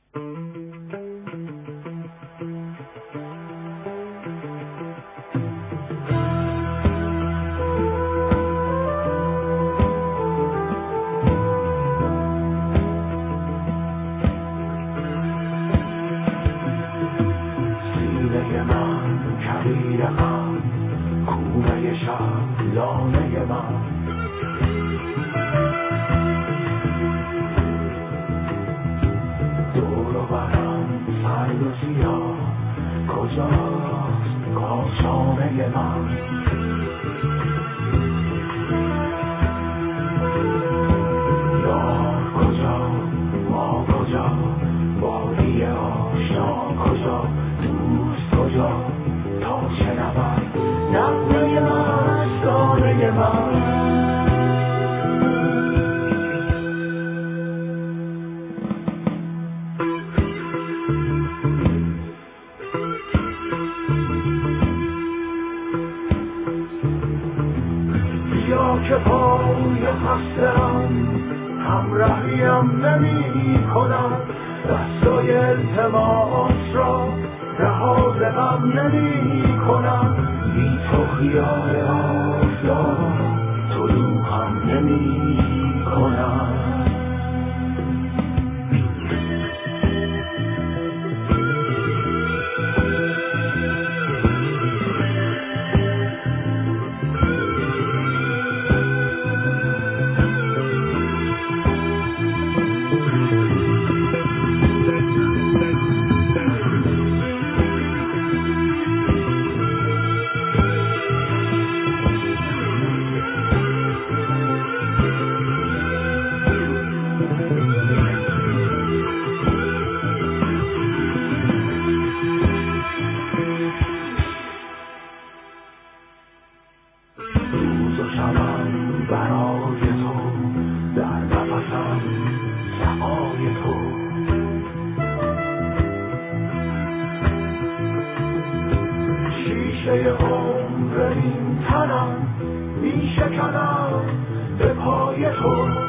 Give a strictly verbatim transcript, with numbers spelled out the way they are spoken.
سینه من کویر غم، کوره شب لانه من، دور و برم سرد و سیاه، کجاست کاشانه من؟ یار کجا، ما کجا، وادی آشنا کجا، دوست کجا تا شنود نغمه مستانه من؟ یا که پای خستم همراهیم نمی کند، دستای التماس را رها ز غم نمی کند، بی تو خیال آفتاب طلوع هم نمی کند. روز و شبم برای تو، در نفسم سقای تو، شیشه عمر این تنم می شکنم به پای تو.